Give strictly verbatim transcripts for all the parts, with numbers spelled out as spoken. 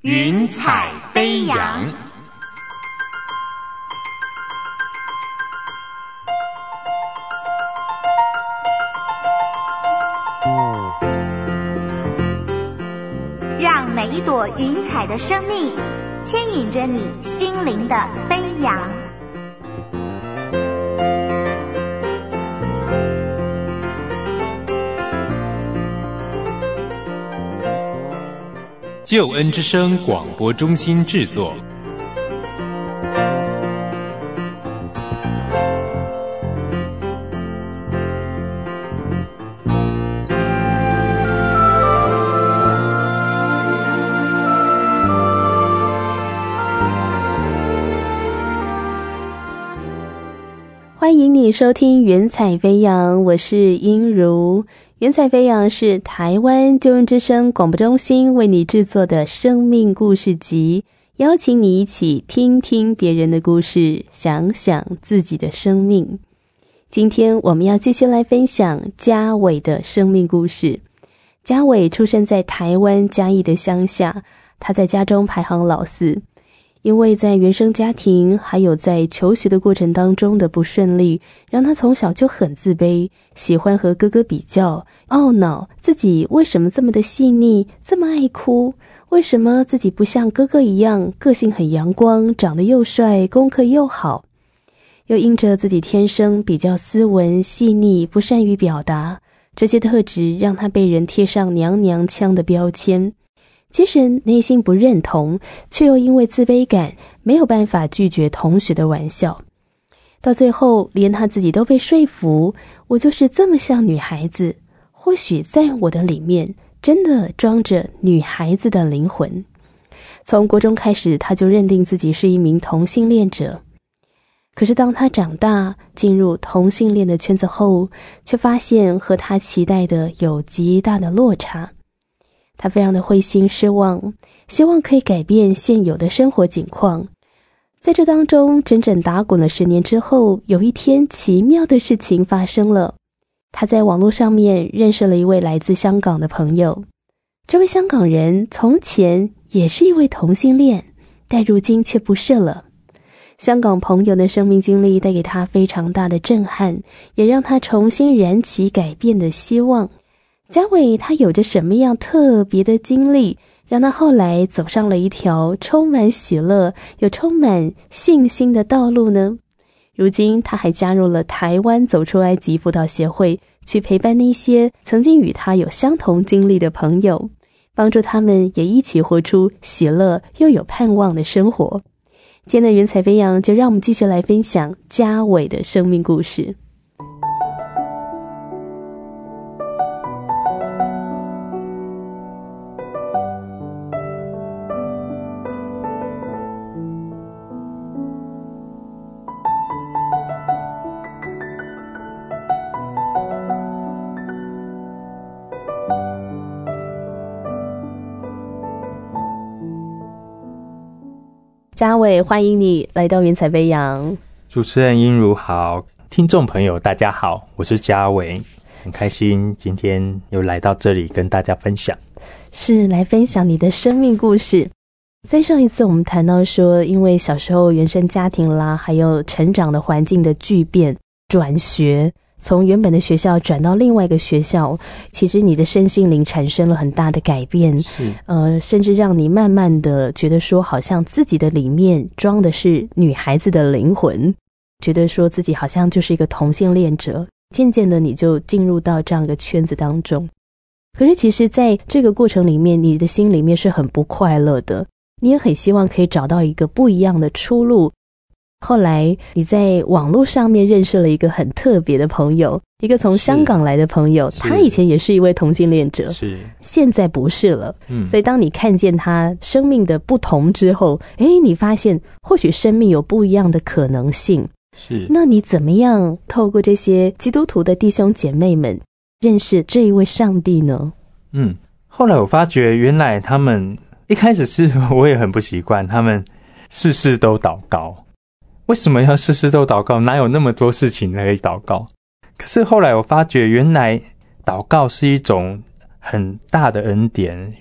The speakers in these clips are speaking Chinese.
云彩飞扬。 让每一朵云彩的生命牵引着你心灵的飞扬。 救恩之声广播中心制作。 欢迎你收听云彩飞扬，我是英如。云彩飞扬是台湾救恩之声广播中心为你制作的生命故事集，邀请你一起听听别人的故事，想想自己的生命。今天我们要继续来分享嘉伟的生命故事。嘉伟出生在台湾嘉义的乡下，他在家中排行老四。因为在原生家庭还有在求学的过程当中的不顺利，让他从小就很自卑，喜欢和哥哥比较，懊恼自己为什么这么的细腻，这么爱哭，为什么自己不像哥哥一样个性很阳光，长得又帅，功课又好。又因着自己天生比较斯文细腻，不善于表达，这些特质让他被人贴上娘娘腔的标签。即使内心不认同，却又因为自卑感没有办法拒绝同学的玩笑。到最后连他自己都被说服，我就是这么像女孩子，或许在我的里面真的装着女孩子的灵魂。从国中开始，他就认定自己是一名同性恋者。可是当他长大进入同性恋的圈子后，却发现和他期待的有极大的落差。他非常的灰心失望，希望可以改变现有的生活景况。在这当中整整打滚了十年之后，有一天奇妙的事情发生了。他在网络上面认识了一位来自香港的朋友。这位香港人从前也是一位同性恋，但如今却不是了。香港朋友的生命经历带给他非常大的震撼，也让他重新燃起改变的希望。嘉伟他有着什么样特别的经历，让他后来走上了一条充满喜乐又充满信心的道路呢？如今他还加入了台湾走出埃及辅导协会，去陪伴那些曾经与他有相同经历的朋友，帮助他们也一起活出喜乐又有盼望的生活。今天的云彩飞扬，就让我们继续来分享嘉伟的生命故事。嘉伟，欢迎你来到云彩飞扬。 主持人英如好，听众朋友大家好，我是嘉伟，很开心今天又来到这里跟大家分享。 是来分享你的生命故事。在上一次我们谈到说，因为小时候原生家庭啦，还有成长的环境的巨变，转学从原本的学校转到另外一个学校，其实你的身心灵产生了很大的改变， 是呃，甚至让你慢慢的觉得说，好像自己的里面装的是女孩子的灵魂，觉得说自己好像就是一个同性恋者，渐渐的你就进入到这样一个圈子当中。可是其实在这个过程里面，你的心里面是很不快乐的，你也很希望可以找到一个不一样的出路。后来你在网络上面认识了一个很特别的朋友，一个从香港来的朋友，他以前也是一位同性恋者， 是现在不是了。 嗯， 所以当你看见他生命的不同之后，诶，你发现或许生命有不一样的可能性。 是， 那你怎么样透过这些基督徒的弟兄姐妹们认识这一位上帝呢？ 嗯，后来我发觉原来他们一开始是我也很不习惯，他们事事都祷告。为什么要事事都祷告？哪有那么多事情可以祷告？可是后来我发觉原来祷告是一种很大的恩典。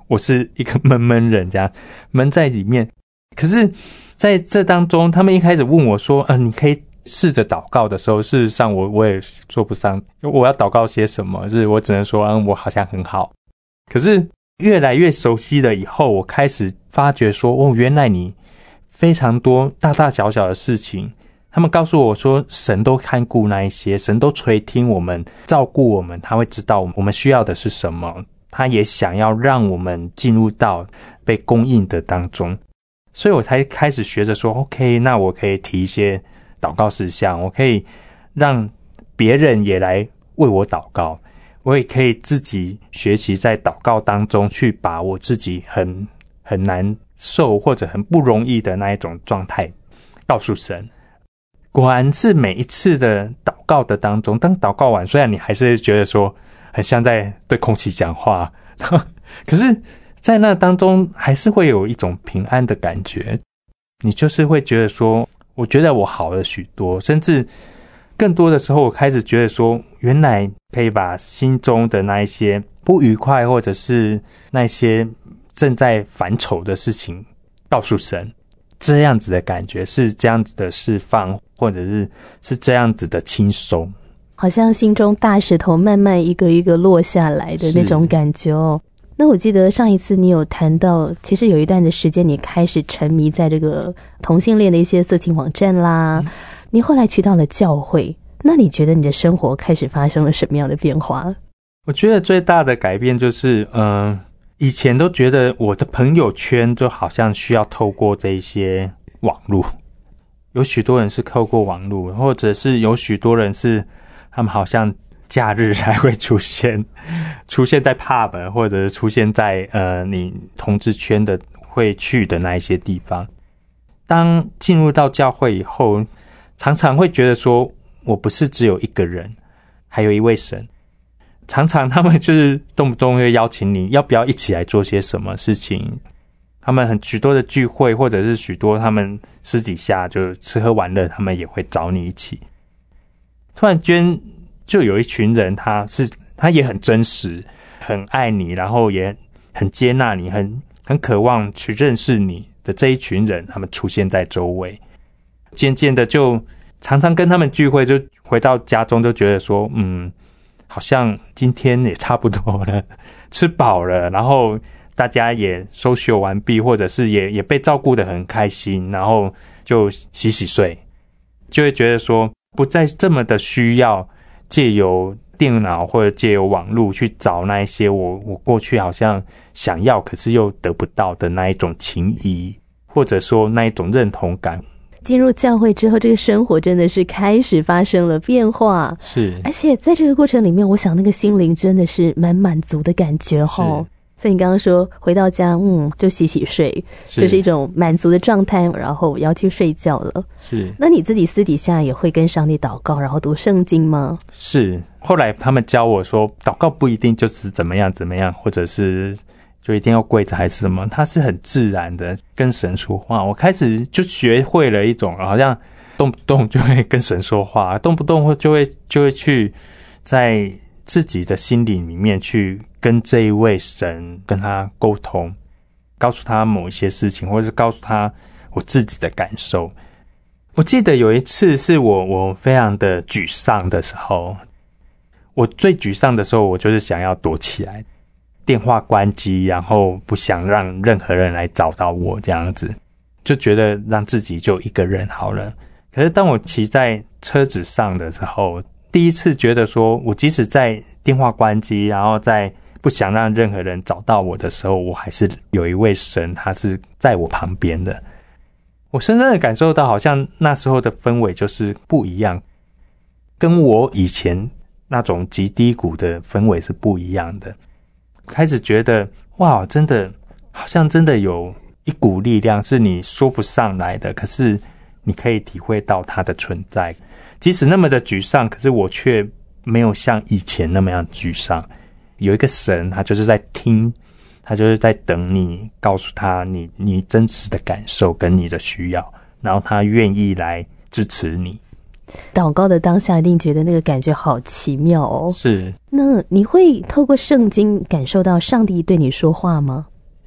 我是一个闷闷人，这样闷在里面。可是在这当中，他们一开始问我说呃，你可以试着祷告的时候，事实上我我也说不上我要祷告些什么，是我只能说嗯，我好像很好。可是越来越熟悉了以后，我开始发觉说哦，原来你非常多大大小小的事情，他们告诉我说神都看顾那一些，神都垂听我们，照顾我们，他会知道我们需要的是什么，他也想要让我们进入到被供应的当中。所以我才开始学着说 OK， 那我可以提一些祷告事项，我可以让别人也来为我祷告，我也可以自己学习在祷告当中去把我自己很很难受或者很不容易的那一种状态告诉神。果然是每一次的祷告的当中，当祷告完，虽然你还是觉得说很像在对空气讲话，可是在那当中还是会有一种平安的感觉。你就是会觉得说我觉得我好了许多，甚至更多的时候我开始觉得说原来可以把心中的那一些不愉快或者是那些正在烦愁的事情告诉神，这样子的感觉是这样子的释放，或者是是这样子的轻松， 好像心中大石头慢慢一个一个落下来的那种感觉哦。那我记得上一次你有谈到，其实有一段的时间你开始沉迷在这个同性恋的一些色情网站啦，嗯、你后来去到了教会，那你觉得你的生活开始发生了什么样的变化？ 我觉得最大的改变就是嗯、呃，以前都觉得我的朋友圈就好像需要透过这一些网络，有许多人是透过网络，或者是有许多人是他们好像假日才会出现出现在 pub 或者是出现在呃你同志圈的会去的那一些地方。当进入到教会以后，常常会觉得说我不是只有一个人，还有一位神。常常他们就是动不动会邀请你要不要一起来做些什么事情，他们很许多的聚会，或者是许多他们私底下就吃喝玩乐，他们也会找你一起。突然间就有一群人，他是他也很真实，很爱你，然后也很接纳你，很很渴望去认识你的这一群人，他们出现在周围。渐渐的就常常跟他们聚会，就回到家中就觉得说嗯，好像今天也差不多了，吃饱了，然后大家也收拾完毕，或者是也也被照顾得很开心，然后就洗洗睡，就会觉得说不再这么的需要借由电脑或者借由网络去找那一些我我过去好像想要可是又得不到的那一种情谊，或者说那一种认同感。 进入教会之后，这个生活真的是开始发生了变化， 是， 而且在这个过程里面，我想那个心灵真的是蛮满足的感觉齁。所以你刚刚说回到家嗯就洗洗睡，是就是一种满足的状态，然后要去睡觉了。 是， 那你自己私底下也会跟上帝祷告然后读圣经吗？ 是，后来他们教我说祷告不一定就是怎么样怎么样，或者是就一定要跪着还是什么，它是很自然的跟神说话。我开始就学会了一种好像动不动就会跟神说话，动不动就会就会去在自己的心里里面去跟这一位神跟他沟通，告诉他某一些事情，或者是告诉他我自己的感受。我记得有一次是我我非常的沮丧的时候，我最沮丧的时候我就是想要躲起来，电话关机，然后不想让任何人来找到我，这样子就觉得让自己就一个人好了。可是当我骑在车子上的时候，第一次觉得说我即使在电话关机，然后在不想让任何人找到我的时候，我还是有一位神，他是在我旁边的。我深深的感受到好像那时候的氛围就是不一样，跟我以前那种极低谷的氛围是不一样的。开始觉得哇，真的好像真的有一股力量是你说不上来的，可是你可以体会到它的存在。即使那么的沮丧，可是我却没有像以前那么样沮丧。有一个神，他就是在听，他就是在等你告诉他你你真实的感受跟你的需要，然后他愿意来支持你。 祷告的当下一定觉得那个感觉好奇妙哦。 是。 那你会透过圣经感受到上帝对你说话吗？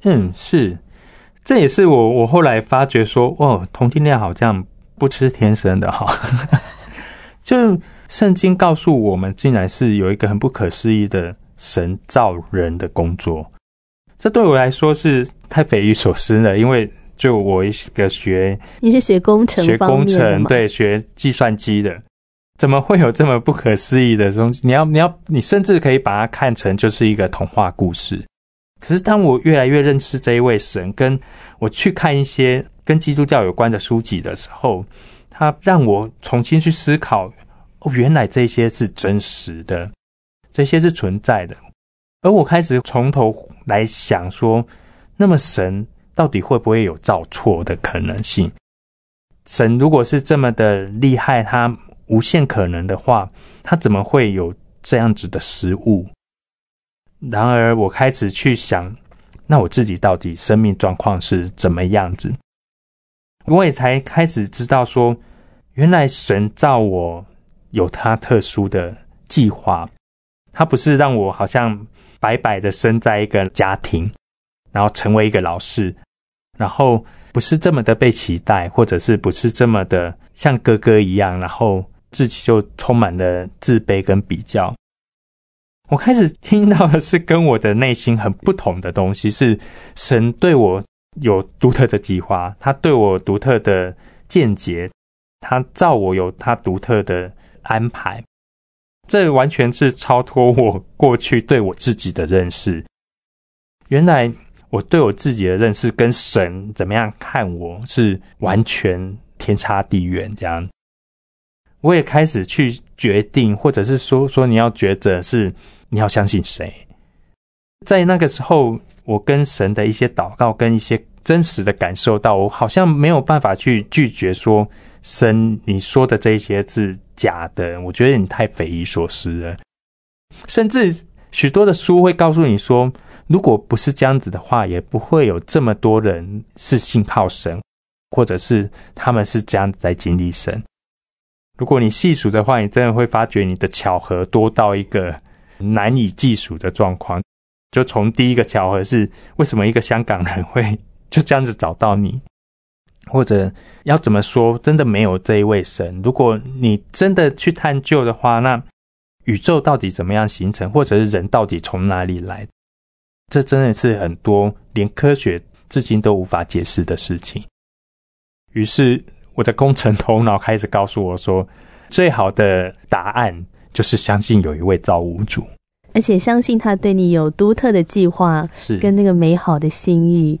嗯，是，这也是我我后来发觉说，哦，同性恋好像不吃天生的哈。就圣经告诉我们，竟然是有一个很不可思议的神造人的工作。这对我来说是太匪夷所思了，因为就我一个学， 你是学工程学工方面的吗？ 程，对，学计算机的，怎么会有这么不可思议的东西？你要，你要，你甚至可以把它看成就是一个童话故事。可是当我越来越认识这一位神，跟我去看一些跟基督教有关的书籍的时候，它让我重新去思考，哦，原来这些是真实的，这些是存在的。而我开始从头来想说，那么神到底会不会有造错的可能性？神如果是这么的厉害，他无限可能的话，他怎么会有这样子的失误？然而我开始去想，那我自己到底生命状况是怎么样子？我也才开始知道说，原来神造我有他特殊的计划，他不是让我好像白白的生在一个家庭，然后成为一个老师，然后不是这么的被期待，或者是不是这么的像哥哥一样，然后自己就充满了自卑跟比较。我开始听到的是跟我的内心很不同的东西，是神对我有独特的计划，他对我有独特的见解，他造我有他独特的安排。这完全是超脱我过去对我自己的认识。原来我对我自己的认识跟神怎么样看我是完全天差地远这样。我也开始去决定，或者是说说你要抉择是你要相信谁。在那个时候，我跟神的一些祷告跟一些真实的感受到，我好像没有办法去拒绝说，神你说的这些是假的，我觉得你太匪夷所思了。甚至许多的书会告诉你说，如果不是这样子的话，也不会有这么多人是信靠神，或者是他们是这样子在经历神。如果你细数的话，你真的会发觉你的巧合多到一个难以计数的状况。就从第一个巧合是为什么一个香港人会就这样子找到你，或者要怎么说真的没有这一位神。如果你真的去探究的话，那宇宙到底怎么样形成，或者是人到底从哪里来，这真的是很多连科学至今都无法解释的事情。于是我的工程头脑开始告诉我说，最好的答案就是相信有一位造物主， 而且相信他对你有独特的计划， 是跟那个美好的心意。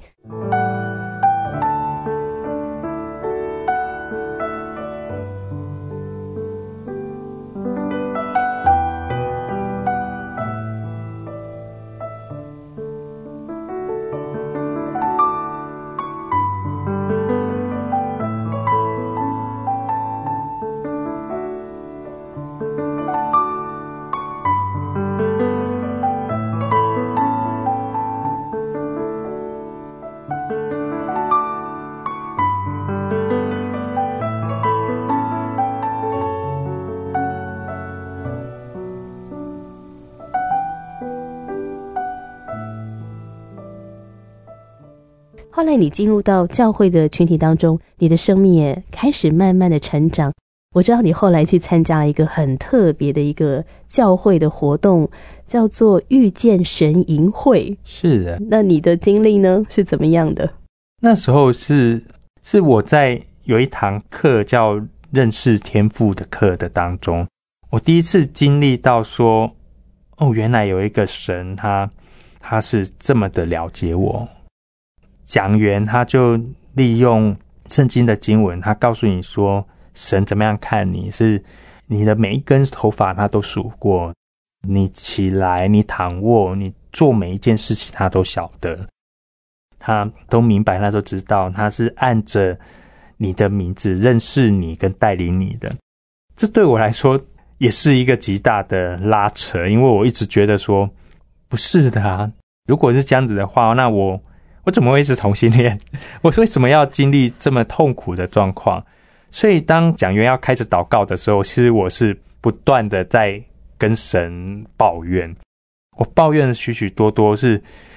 后来你进入到教会的群体当中，你的生命也开始慢慢的成长。我知道你后来去参加了一个很特别的一个教会的活动，叫做遇见神营会。 是的。 那你的经历呢，是怎么样的？ 那时候是是我在有一堂课叫认识天父的课的当中，我第一次经历到说，哦，原来有一个神，他他是这么的了解我。讲员他就利用圣经的经文，他告诉你说，神怎么样看你，是你的每一根头发他都数过，你起来，你躺卧，你做每一件事情他都晓得，他都明白，他都知道，他是按着你的名字认识你跟带领你的。这对我来说也是一个极大的拉扯，因为我一直觉得说，不是的啊，如果是这样子的话，那我我怎么会是同性恋？我为什么要经历这么痛苦的状况？所以当讲员要开始祷告的时候，其实我是不断的在跟神抱怨。我抱怨的许许多多是，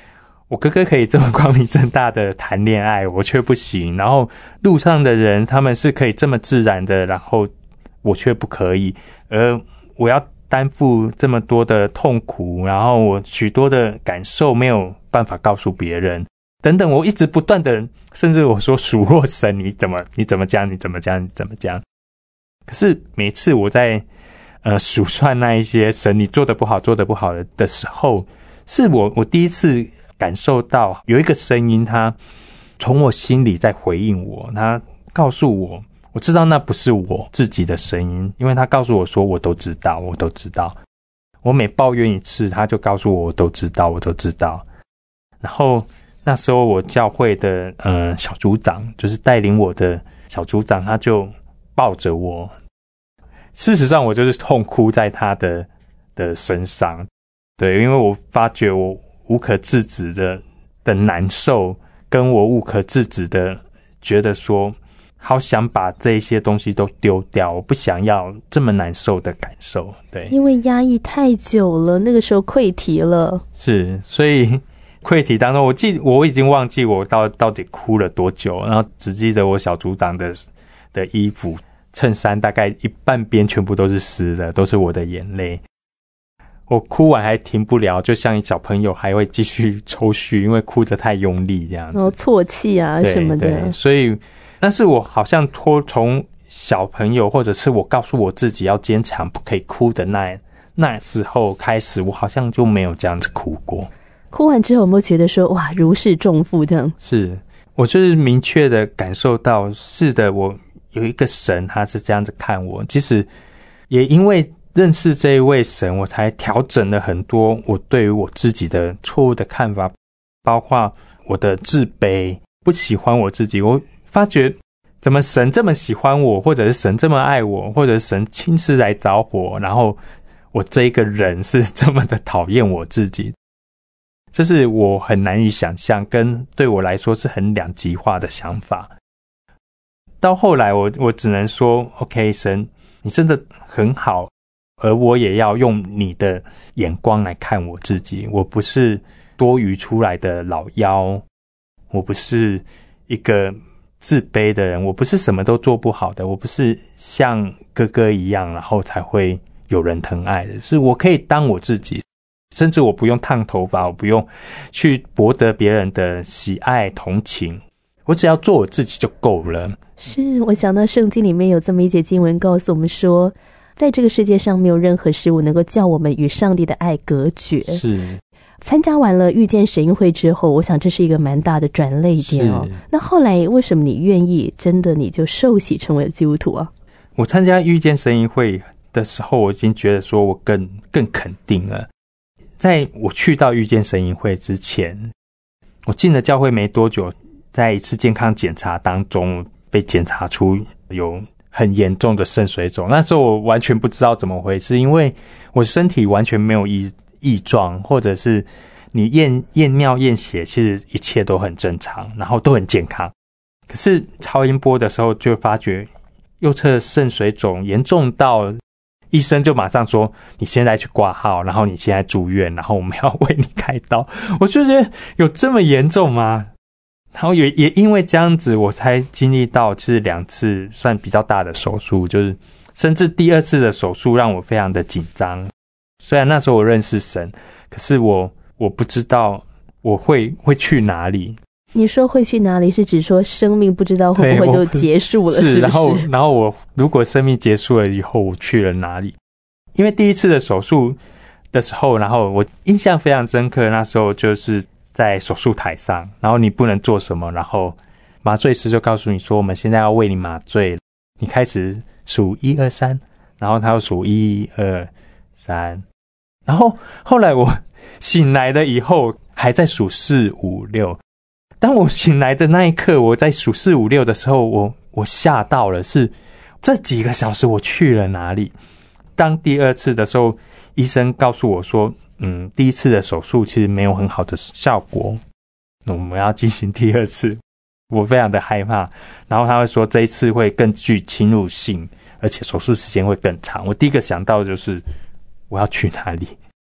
我哥哥可以这么光明正大的谈恋爱，我却不行。然后路上的人他们是可以这么自然的，然后我却不可以。而我要担负这么多的痛苦，然后我许多的感受没有办法告诉别人，等等，我一直不断的，甚至我说数落神，你怎么你怎么这样，你怎么这样，你怎么这样。可是每次我在呃数算那一些神你做得不好做得不好的的时候，是我我第一次感受到有一个声音，他从我心里在回应我，他告诉我，我知道那不是我自己的声音，因为他告诉我说我都知道我都知道，我每抱怨一次他就告诉我我都知道我都知道。然后那时候我教会的呃小组长，就是带领我的小组长，他就抱着我，事实上我就是痛哭在他的的身上。对，因为我发觉我无可制止的的难受，跟我无可制止的觉得说好想把这些东西都丢掉，我不想要这么难受的感受。对， 因为压抑太久了，那个时候溃堤了。是， 所以溃堤当中，我记我已经忘记我到到底哭了多久，然后只记得我小组长的的衣服衬衫大概一半边全部都是湿的，都是我的眼泪。我哭完还停不了，就像小朋友还会继续抽搐，因为哭得太用力这样子， 然后啜泣啊什么的。 对，所以但是我好像脱从小朋友，或者是我告诉我自己要坚强不可以哭的那那时候开始，我好像就没有这样子哭过。 哭完之后有没有觉得说哇如释重负这样？ 是，我就是明确的感受到，是的，我有一个神他是这样子看我。其实也因为认识这一位神，我才调整了很多我对于我自己的错误的看法，包括我的自卑，不喜欢我自己。我发觉怎么神这么喜欢我，或者是神这么爱我，或者是神亲自来找我，然后我这一个人是这么的讨厌我自己。这是我很难以想象，跟对我来说是很两极化的想法。到后来我我只能说 OK， 神你真的很好，而我也要用你的眼光来看我自己。我不是多余出来的老妖，我不是一个自卑的人，我不是什么都做不好的，我不是像哥哥一样然后才会有人疼爱的，是我可以当我自己，甚至我不用烫头发，我不用去博得别人的喜爱同情，我只要做我自己就够了。 是，我想到圣经里面有这么一节经文告诉我们说，在这个世界上没有任何事物能够叫我们与上帝的爱隔绝。 是， 参加完了遇见神会之后，我想这是一个蛮大的转捩点哦。那后来为什么你愿意真的你就受洗成为了基督徒啊？ 我参加遇见神会的时候，我已经觉得说我更更肯定了。在我去到遇见神会之前，我进了教会没多久，在一次健康检查当中被检查出有很严重的肾水肿。那时候我完全不知道怎么回事，因为我身体完全没有异异状，或者是你验验尿验血，其实一切都很正常，然后都很健康。可是超音波的时候就发觉右侧肾水肿严重到医生就马上说你现在去挂号，然后你现在住院，然后我们要为你开刀。我就觉得有这么严重吗？然后也也因为这样子，我才经历到是两次算比较大的手术，就是甚至第二次的手术让我非常的紧张。虽然那时候我认识神，可是我我不知道我会会去哪里。 你说会去哪里，是指说生命不知道会不会就结束了，是不是？ 是，然后然后我如果生命结束了以后，我去了哪里？因为第一次的手术的时候，然后我印象非常深刻，那时候就是在手术台上，然后你不能做什么，然后麻醉师就告诉你说我们现在要为你麻醉，你开始数一二三，然后他要数一二三，然后后来我醒来了以后还在数四五六。当我醒来的那一刻，我在数四五六的时候，我我吓到了，是这几个小时我去了哪里？当第二次的时候，医生告诉我说，嗯，第一次的手术其实没有很好的效果，我们要进行第二次。我非常的害怕，然后他会说这一次会更具侵入性，而且手术时间会更长。我第一个想到的就是我要去哪里？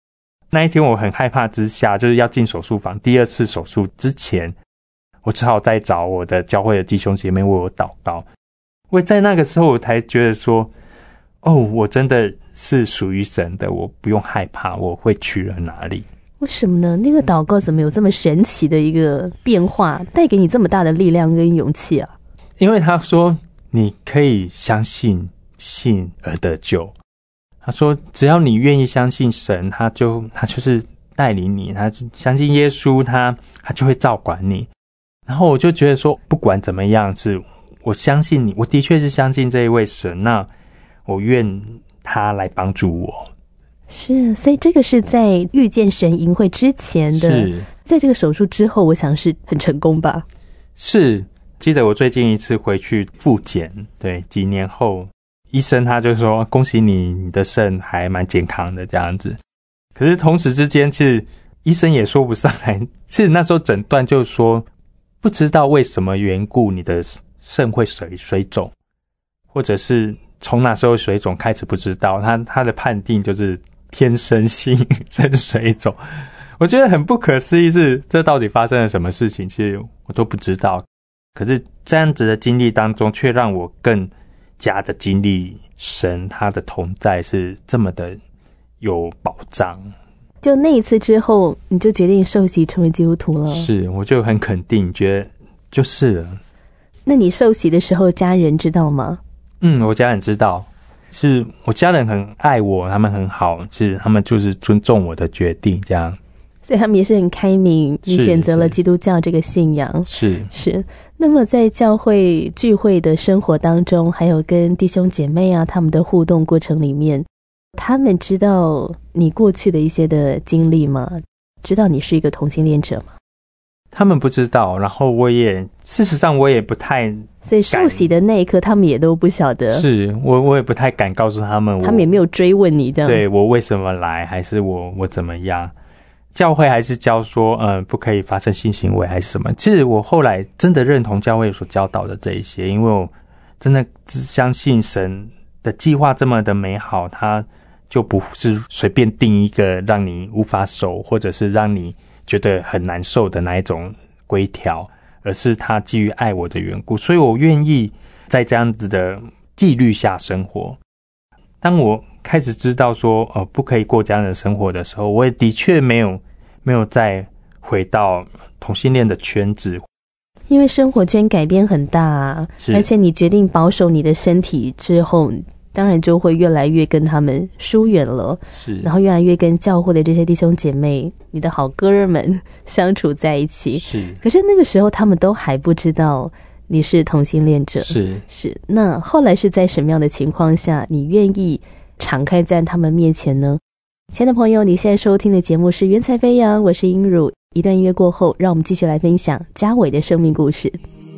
那一天我很害怕之下，就是要进手术房，第二次手术之前，我只好再找我的教会的弟兄姐妹为我祷告。我在那个时候我才觉得说，哦，我真的是属于神的，我不用害怕我会去了哪里。 为什么呢？那个祷告怎么有这么神奇的一个变化，带给你这么大的力量跟勇气啊？ 因为他说你可以相信，信而得救。他说只要你愿意相信神，他就他就是带领你，他相信耶稣，他他就会照管你。然后我就觉得说，不管怎么样，是我相信你，我的确是相信这一位神，那我愿他来帮助我。 是，所以这个是在遇见神营会之前的， 是在这个手术之后，我想是很成功吧？ 是，记得我最近一次回去复检，对，几年后，医生他就说恭喜你，你的肾还蛮健康的这样子。可是同时之间，其实医生也说不上来，其实那时候诊断就说不知道为什么缘故，你的肾会水水肿，或者是从哪时候水肿开始不知道，他他的判定就是天生性肾水肿。我觉得很不可思议，是这到底发生了什么事情，其实我都不知道。可是这样子的经历当中，却让我更加的经历神他的同在是这么的有保障。 就那一次之后，你就决定受洗成为基督徒了？ 是，我就很肯定，觉得就是了。 那你受洗的时候，家人知道吗？ 嗯，我家人知道，是我家人很爱我，他们很好，是他们就是尊重我的决定，这样。 所以他们也是很开明，你选择了基督教这个信仰。 是是。那么在教会聚会的生活当中，还有跟弟兄姐妹啊他们的互动过程里面，他们知道你过去的一些的经历吗？知道你是一个同性恋者吗？ 他们不知道，然后我也事实上我也不太， 所以受洗的那一刻他们也都不晓得。 是我我也不太敢告诉他们， 他们也没有追问你这样。 对，我为什么来，还是我我怎么样，教会还是教说嗯不可以发生性行为还是什么。其实我后来真的认同教会所教导的这一些，因为我真的只相信神的计划这么的美好，他就不是随便定一个让你无法守，或者是让你觉得很难受的那一种规条，而是他基于爱我的缘故，所以我愿意在这样子的纪律下生活。当我开始知道说呃不可以过这样的生活的时候，我也的确没有没有再回到同性恋的圈子， 因为生活圈改变很大啊，而且你决定保守你的身体之后，当然就会越来越跟他们疏远了，是，然后越来越跟教会的这些弟兄姐妹，你的好哥们相处在一起，是。可是那个时候他们都还不知道你是同性恋者，是是。那后来是在什么样的情况下，你愿意敞开在他们面前呢？亲爱的朋友，你现在收听的节目是《云彩飞扬》，我是英汝。一段音乐过后，让我们继续来分享家伟的生命故事。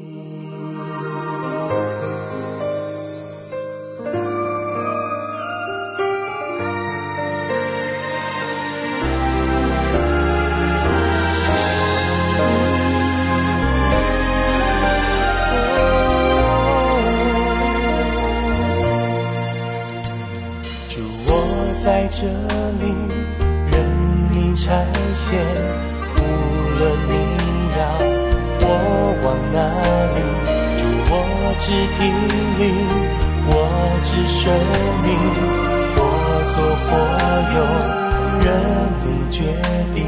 在这里任你差遣，无论你要我往哪里，主我只听命，我只顺命，或错或有任你决定。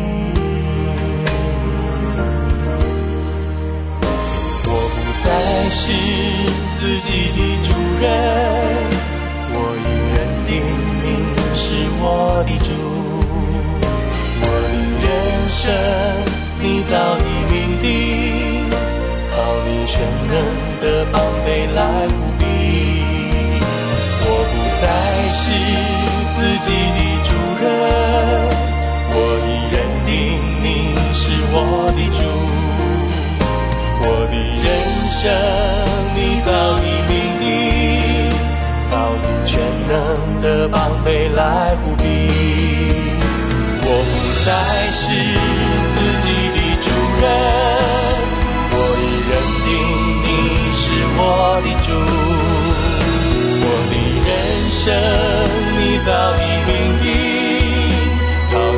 我不再是自己的主人，我已认定是我的主，我的人生你早已命定，靠你全能的膀臂来护庇。我不再是自己的主人，我已认定你是我的主，我的人生你早已命定，靠你全能的膀臂来护庇。我不再是自己的主人，我已认定你是我的主，我的人生你早已命定，靠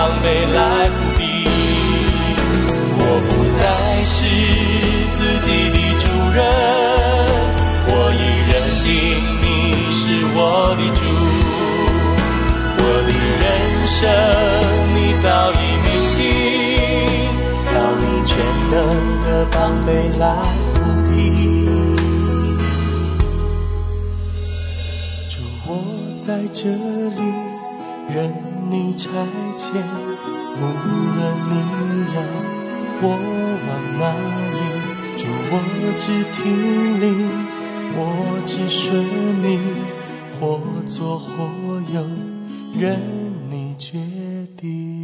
膀背来护庇。我不再是自己的主人，我已认定你是我的主。我的人生你早已命定，要你全能的膀背来护庇。主，我在这里任你差遣，无论你要我往哪里，主，我只听令，我只顺命，或左或右，任你决定。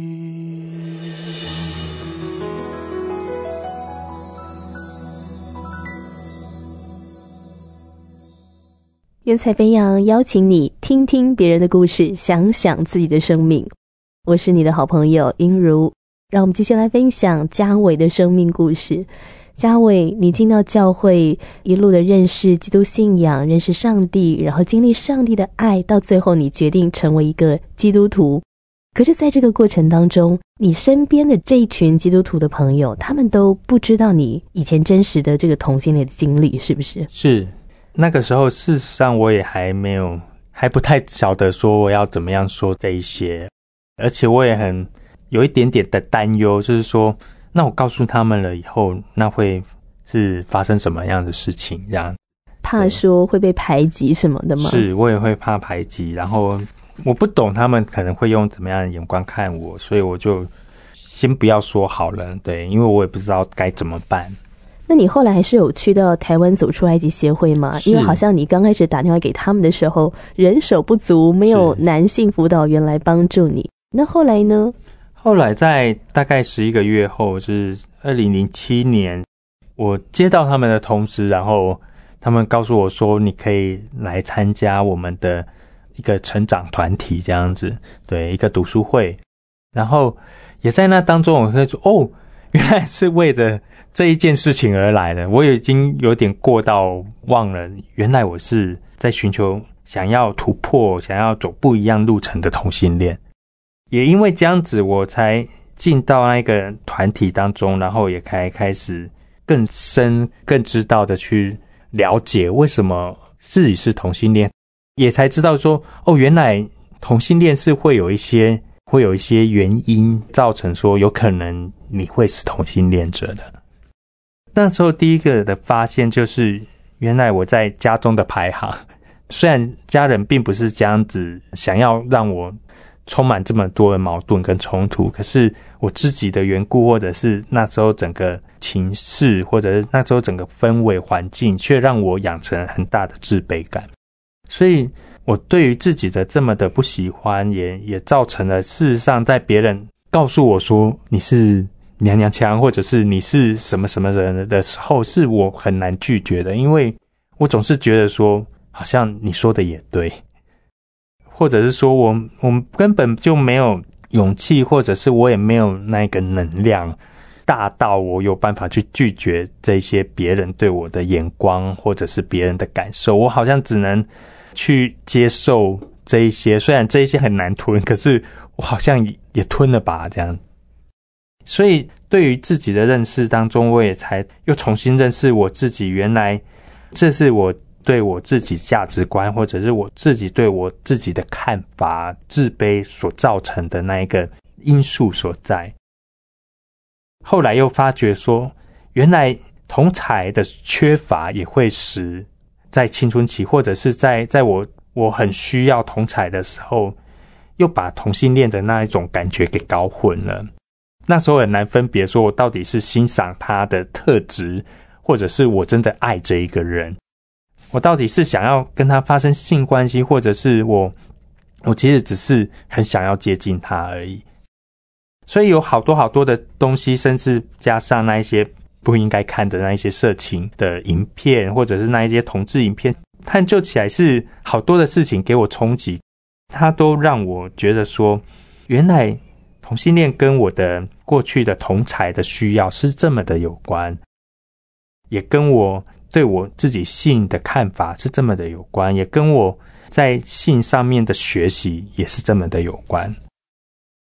云彩飞扬邀请你听听别人的故事，想想自己的生命。我是你的好朋友英如，让我们继续来分享嘉伟的生命故事。嘉伟，你进到教会，一路的认识基督信仰，认识上帝，然后经历上帝的爱，到最后你决定成为一个基督徒。可是在这个过程当中，你身边的这一群基督徒的朋友，他们都不知道你以前真实的这个同性恋的经历，是不是？ 是，那个时候事实上我也还没有，还不太晓得说我要怎么样说这一些，而且我也很有一点点的担忧，就是说那我告诉他们了以后，那会是发生什么样的事情，这样怕说会被排挤什么的吗？ 是，我也会怕排挤，然后我不懂他们可能会用怎么样的眼光看我，所以我就先不要说好了，对，因为我也不知道该怎么办。 那你后来还是有去到台湾走出埃及协会吗？因为好像你刚开始打电话给他们的时候人手不足，没有男性辅导员来帮助你，那后来呢？ 后来在大概十一个月后，是二零零七年，我接到他们的通知，然后他们告诉我说你可以来参加我们的一个成长团体，这样子，对，一个读书会。然后也在那当中我会说，哦，原来是为着这一件事情而来的，我已经有点过到忘了，原来我是在寻求想要突破，想要走不一样路程的同性恋。也因为这样子，我才进到那个团体当中，然后也开开始更深更知道的去了解为什么自己是同性恋，也才知道说，哦，原来同性恋是会有一些会有一些原因造成说有可能你会是同性恋者的。那时候第一个的发现就是，原来我在家中的排行，虽然家人并不是这样子想要让我充满这么多的矛盾跟冲突，可是我自己的缘故，或者是那时候整个情势，或者是那时候整个氛围环境，却让我养成很大的自卑感。所以我对于自己的这么的不喜欢，也也造成了事实上在别人告诉我说你是娘娘腔，或者是你是什么什么人的时候，是我很难拒绝的，因为我总是觉得说好像你说的也对，或者是说我我根本就没有勇气，或者是我也没有那个能量大到我有办法去拒绝这些别人对我的眼光，或者是别人的感受，我好像只能去接受这一些，虽然这一些很难吞，可是我好像也吞了吧，这样。所以对于自己的认识当中，我也才又重新认识我自己，原来这是我对我自己价值观，或者是我自己对我自己的看法自卑所造成的那一个因素所在。后来又发觉说，原来同侪的缺乏也会使在青春期，或者是在在我我很需要同侪的时候，又把同性恋的那一种感觉给搞混了。那时候很难分别说我到底是欣赏他的特质，或者是我真的爱这一个人，我到底是想要跟他发生性关系，或者是我我其实只是很想要接近他而已。所以有好多好多的东西，甚至加上那一些不应该看的那一些色情的影片，或者是那一些同志影片，探究起来是好多的事情给我冲击，它都让我觉得说，原来同性恋跟我的过去的同侪的需要是这么的有关，也跟我对我自己性的看法是这么的有关，也跟我在性上面的学习也是这么的有关。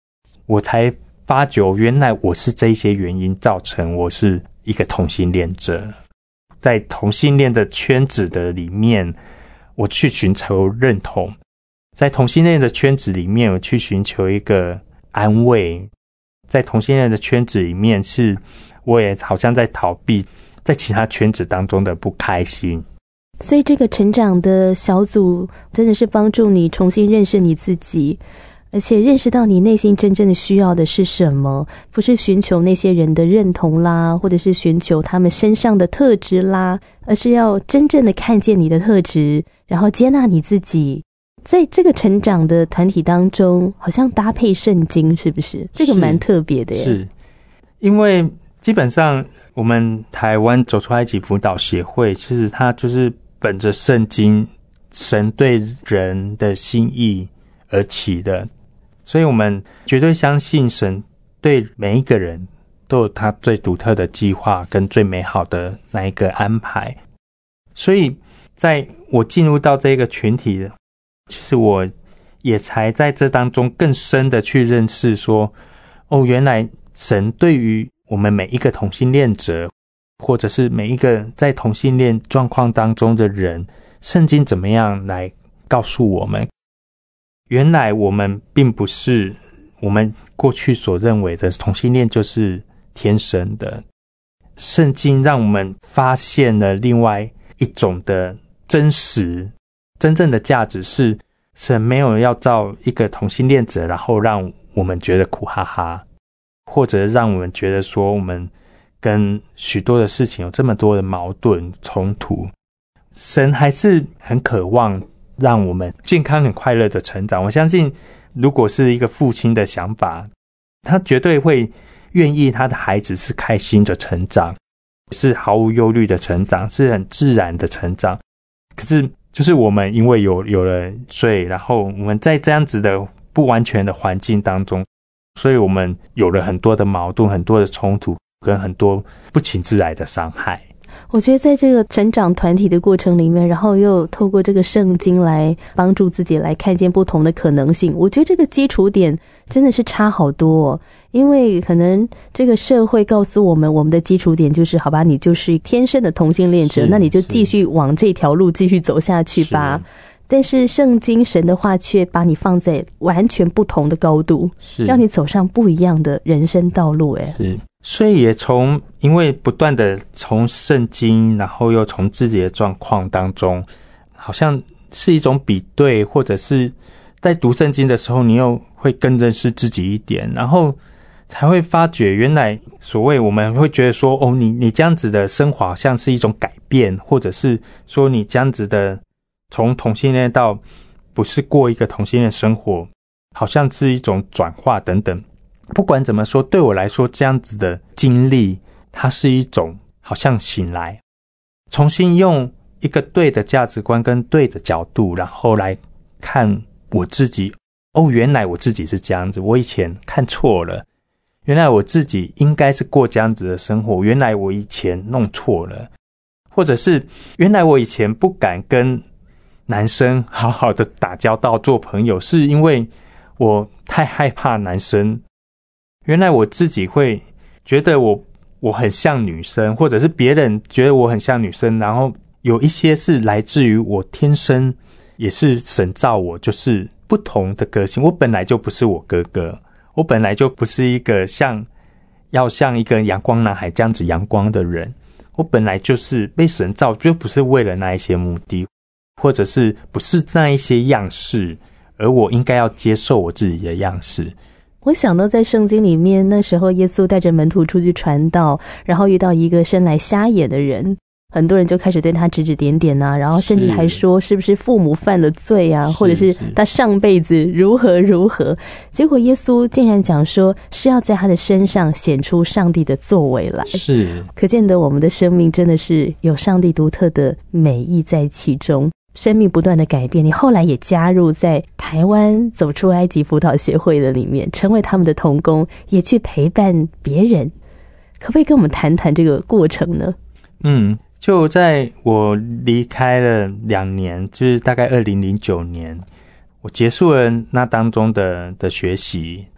我才发觉原来我是这些原因造成我是一个同性恋者。在同性恋的圈子的里面，我去寻求认同，在同性恋的圈子里面，我去寻求一个安慰，在同性恋的圈子里面，是我也好像在逃避在其他圈子当中的不开心。 所以这个成长的小组真的是帮助你重新认识你自己，而且认识到你内心真正的需要的是什么，不是寻求那些人的认同啦，或者是寻求他们身上的特质啦，而是要真正的看见你的特质，然后接纳你自己。在这个成长的团体当中，好像搭配圣经，是不是？这个蛮特别的耶。 是，因为基本上我们台湾走出埃及辅导协会，其实它就是本着圣经神对人的心意而起的，所以我们绝对相信神对每一个人都有他最独特的计划跟最美好的那一个安排。所以在我进入到这个群体，其实我也才在这当中更深的去认识说，哦，原来神对于我们每一个同性恋者，或者是每一个在同性恋状况当中的人，圣经怎么样来告诉我们，原来我们并不是我们过去所认为的同性恋就是天生的。圣经让我们发现了另外一种的真实，真正的价值是神没有要造一个同性恋者，然后让我们觉得苦哈哈，或者让我们觉得说我们跟许多的事情有这么多的矛盾冲突。神还是很渴望让我们健康很快乐的成长。我相信如果是一个父亲的想法，他绝对会愿意他的孩子是开心的成长，是毫无忧虑的成长，是很自然的成长。可是就是我们因为有有了罪，然后我们在这样子的不完全的环境当中，所以我们有了很多的矛盾，很多的冲突，跟很多不请自来的伤害。 我觉得在这个成长团体的过程里面，然后又透过这个圣经来帮助自己来看见不同的可能性，我觉得这个基础点真的是差好多哦。因为可能这个社会告诉我们，我们的基础点就是好吧，你就是天生的同性恋者，那你就继续往这条路继续走下去吧。但是圣经神的话却把你放在完全不同的高度，让你走上不一样的人生道路。诶是，所以也从因为不断的从圣经，然后又从自己的状况当中，好像是一种比对，或者是在读圣经的时候，你又会更认识自己一点，然后才会发觉原来所谓我们会觉得说，哦，你你这样子的生活好像是一种改变，或者是说你这样子的从同性恋到不是过一个同性恋生活，好像是一种转化等等。不管怎么说，对我来说这样子的经历，它是一种好像醒来，重新用一个对的价值观跟对的角度，然后来看我自己。哦，原来我自己是这样子，我以前看错了，原来我自己应该是过这样子的生活，原来我以前弄错了，或者是原来我以前不敢跟男生好好的打交道做朋友，是因为我太害怕男生。原来我自己会觉得我我很像女生，或者是别人觉得我很像女生，然后有一些是来自于我天生也是神造我就是不同的个性，我本来就不是我哥哥，我本来就不是一个像要像一个阳光男孩这样子阳光的人，我本来就是被神造，就不是为了那一些目的，或者是不是那一些样式，而我应该要接受我自己的样式。 我想到在圣经里面，那时候耶稣带着门徒出去传道，然后遇到一个生来瞎眼的人，很多人就开始对他指指点点啊，然后甚至还说是不是父母犯了罪啊，或者是他上辈子如何如何。结果耶稣竟然讲说是要在他的身上显出上帝的作为来， 是可见得我们的生命真的是有上帝独特的美意在其中，生命不断的改变。你后来也加入在台湾走出埃及辅导协会的里面，成为他们的同工，也去陪伴别人。可不可以跟我们谈谈这个过程呢？ 嗯，就在我离开了两年，就是大概二零零九年，我结束了那当中的的学习，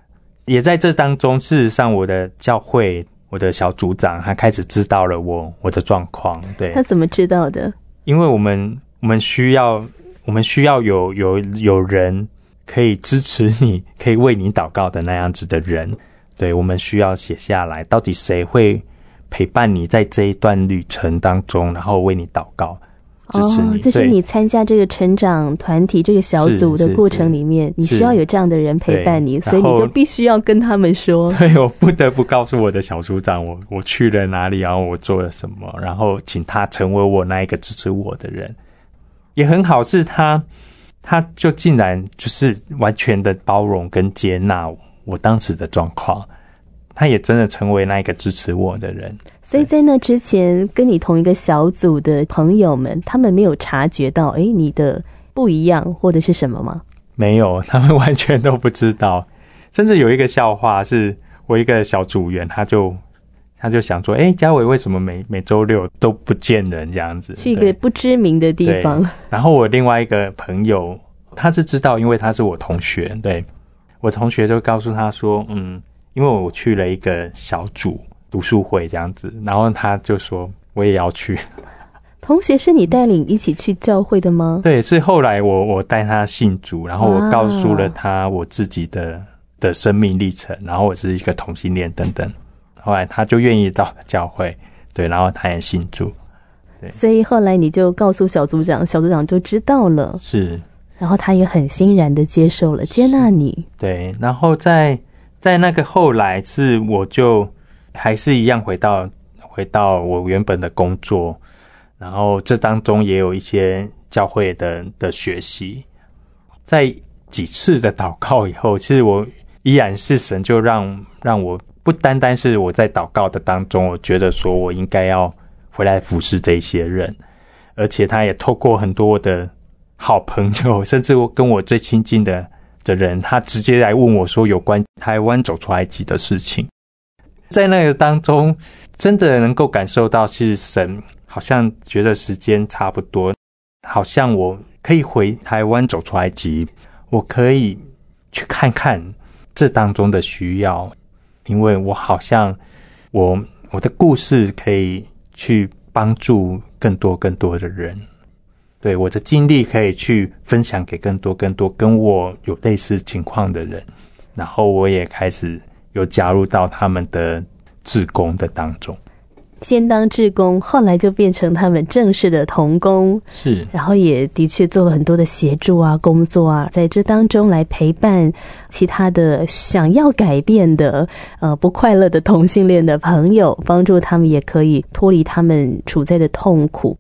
也在这当中，事实上我的教会，我的小组长他开始知道了我我的状况。对， 他怎么知道的？ 因为我们我们需要我们需要有有有人可以支持你，可以为你祷告的那样子的人。对，我们需要写下来，到底谁会陪伴你在这一段旅程当中，然后为你祷告支持你。 哦，就是你参加这个成长团体这个小组的过程里面，你需要有这样的人陪伴你，所以你就必须要跟他们说。 对，我不得不告诉我的小组长我我去了哪里，然后我做了什么，然后请他成为我那一个支持我的人。也很好，是他他就竟然就是完全的包容跟接纳我当时的状况，他也真的成为那一个支持我的人。 所以在那之前跟你同一个小组的朋友们，他们没有察觉到诶你的不一样或者是什么吗？ 没有，他们完全都不知道。甚至有一个笑话，是我一个小组员，他就他就想说，诶嘉伟为什么每每周六都不见人这样子， 去一个不知名的地方。 然后我另外一个朋友他是知道，因为他是我同学，对，我同学就告诉他说，嗯，因为我去了一个小组读书会这样子，然后他就说我也要去。 同学是你带领一起去教会的吗？ 对，是后来我我带他信主，然后我告诉了他我自己的的生命历程，然后我是一个同性恋等等，后来他就愿意到教会，对，然后他也信主。对， 所以后来你就告诉小组长，小组长就知道了， 是， 然后他也很欣然的接受了，接纳你。 对，然后在在那个后来是我就还是一样回到回到我原本的工作，然后这当中也有一些教会的的学习。在几次的祷告以后，其实我依然是神就让让我不单单是我在祷告的当中，我觉得说我应该要回来服侍这些人，而且他也透过很多的好朋友，甚至我跟我最亲近的的人，他直接来问我说有关台湾走出埃及的事情。在那个当中真的能够感受到，其实神好像觉得时间差不多，好像我可以回台湾走出埃及，我可以去看看这当中的需要，因为我好像我我的故事可以去帮助更多更多的人，对，我的经历可以去分享给更多更多跟我有类似情况的人，然后我也开始有加入到他们的志工的当中。 先当志工，后来就变成他们正式的同工， 是， 然后也的确做了很多的协助啊、工作啊，在这当中来陪伴其他的想要改变的、呃不快乐的同性恋的朋友，帮助他们也可以脱离他们处在的痛苦。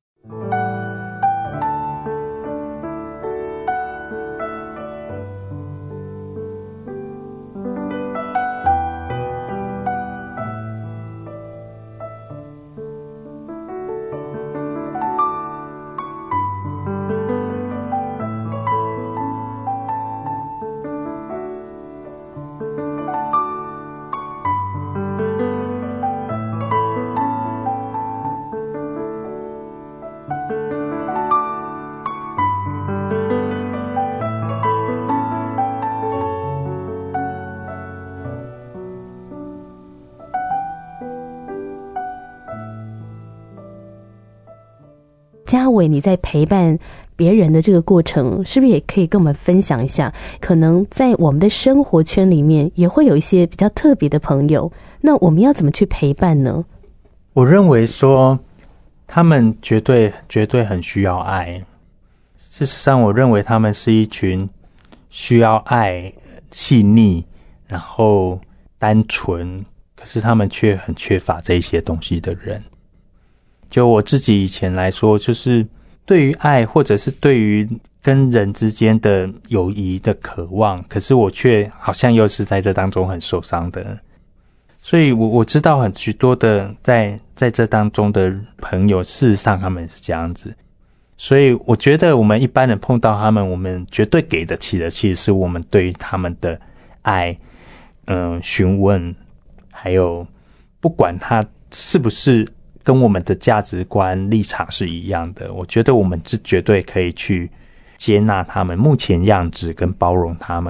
嘉伟，你在陪伴别人的这个过程，是不是也可以跟我们分享一下？可能在我们的生活圈里面，也会有一些比较特别的朋友，那我们要怎么去陪伴呢？ 我认为说，他们绝对绝对很需要爱。事实上，我认为他们是一群需要爱、细腻，然后单纯，可是他们却很缺乏这一些东西的人。就我自己以前来说，就是对于爱或者是对于跟人之间的友谊的渴望，可是我却好像又是在这当中很受伤的。所以我我知道很许多的在在这当中的朋友，事实上他们是这样子。所以我觉得我们一般人碰到他们，我们绝对给得起的，其实是我们对于他们的爱，嗯、呃，询问，还有不管他是不是跟我们的价值观立场是一样的，我觉得我们是绝对可以去接纳他们目前样子跟包容他们，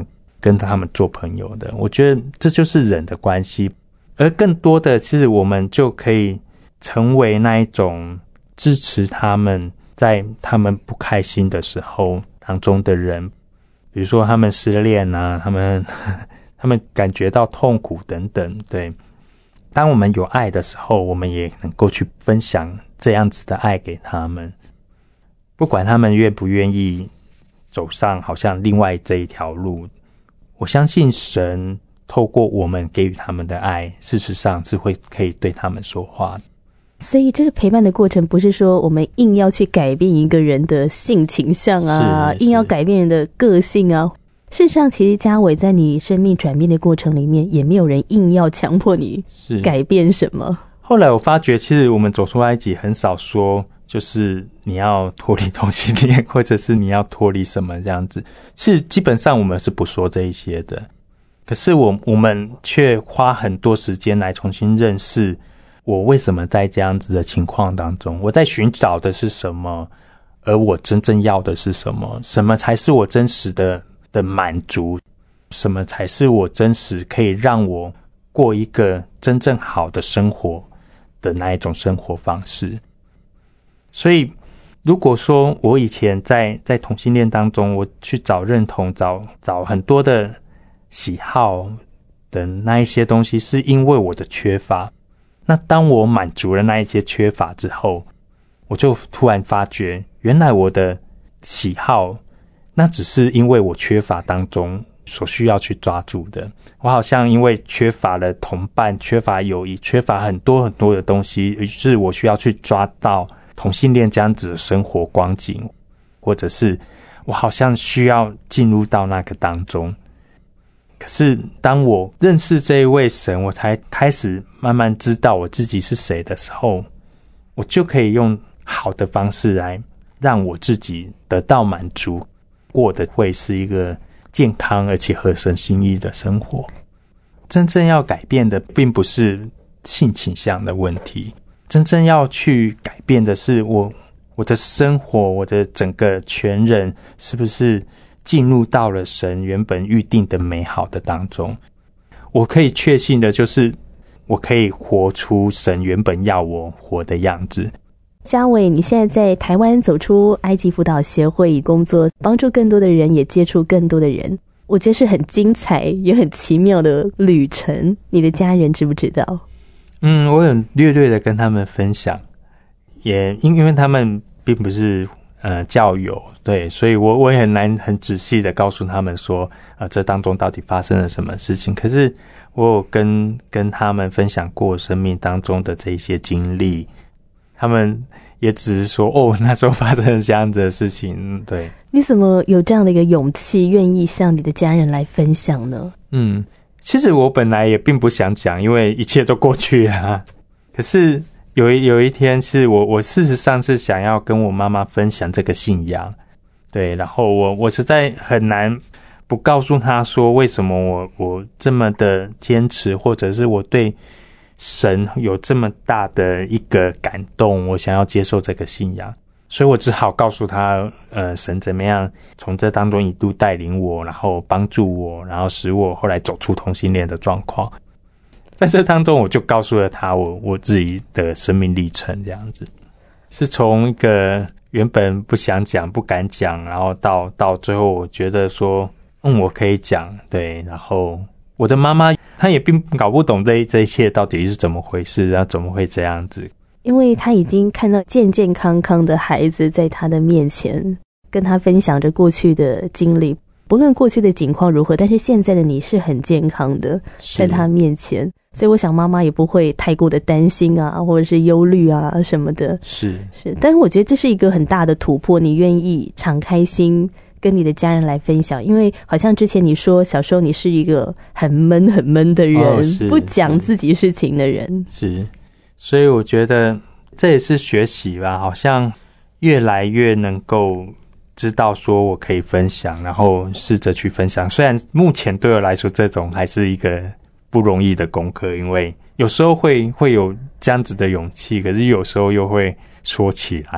跟他们做朋友的。我觉得这就是人的关系，而更多的其实我们就可以成为那一种支持他们在他们不开心的时候当中的人，比如说他们失恋啊，他们他们感觉到痛苦等等。对，当我们有爱的时候，我们也能够去分享这样子的爱给他们，不管他们愿不愿意走上好像另外这一条路，我相信神透过我们给予他们的爱，事实上是会可以对他们说话的。 所以这个陪伴的过程不是说我们硬要去改变一个人的性倾向啊，硬要改变人的个性啊。事实上其实嘉伟在你生命转变的过程里面，也没有人硬要强迫你改变什么。 后来我发觉其实我们走出埃及很少说就是你要脱离同性恋，或者是你要脱离什么这样子，其实基本上我们是不说这一些的。可是我我们却花很多时间来重新认识我为什么在这样子的情况当中，我在寻找的是什么，而我真正要的是什么，什么才是我真实的的满足，什么才是我真实可以让我过一个真正好的生活的那一种生活方式。所以如果说我以前在在同性恋当中，我去找认同，找找很多的喜好的那一些东西，是因为我的缺乏。那当我满足了那一些缺乏之后，我就突然发觉，原来我的喜好那只是因为我缺乏当中所需要去抓住的。我好像因为缺乏了同伴，缺乏友谊，缺乏很多很多的东西，于是我需要去抓到同性恋这样子的生活光景，或者是我好像需要进入到那个当中。可是当我认识这一位神，我才开始慢慢知道我自己是谁的时候，我就可以用好的方式来让我自己得到满足，过得会是一个健康而且合神心意的生活。真正要改变的并不是性倾向的问题，真正要去改变的是我我的生活，我的整个全人是不是进入到了神原本预定的美好的当中。我可以确信的就是我可以活出神原本要我活的样子。 嘉伟，你现在在台湾走出埃及辅导协会工作，帮助更多的人，也接触更多的人，我觉得是很精彩也很奇妙的旅程。你的家人知不知道？ 嗯，我有略略的跟他们分享，也因为他们并不是呃教友，对，所以我我也很难很仔细的告诉他们说呃这当中到底发生了什么事情。可是我有跟跟他们分享过生命当中的这一些经历，他们也只是说哦那时候发生了这样子的事情。对， 你怎么有这样的一个勇气愿意向你的家人来分享呢？ 嗯，其实我本来也并不想讲，因为一切都过去了啊。可是有一有一天是我我事实上是想要跟我妈妈分享这个信仰，对，然后我我实在很难不告诉她说为什么我我这么的坚持，或者是我对神有这么大的一个感动，我想要接受这个信仰。所以我只好告诉她呃，神怎么样从这当中一度带领我，然后帮助我，然后使我后来走出同性恋的状况。在这当中我就告诉了他我我自己的生命历程，这样子是从一个原本不想讲不敢讲，然后到到最后我觉得说嗯我可以讲，对，然后我的妈妈她也并搞不懂这这一切到底是怎么回事，然后怎么会这样子， 因为她已经看到健健康康的孩子在她的面前，跟她分享着过去的经历，不论过去的境况如何，但是现在的你是很健康的，在她面前，所以我想妈妈也不会太过的担心啊，或者是忧虑啊什么的。 是是，但是我觉得这是一个很大的突破，你愿意敞开心跟你的家人来分享，因为好像之前你说小时候你是一个很闷很闷的人，哦，不讲自己事情的人。 是，所以我觉得这也是学习吧，好像越来越能够知道说我可以分享，然后试着去分享。虽然目前对我来说这种还是一个不容易的功课，因为有时候会会有这样子的勇气，可是有时候又会说起来。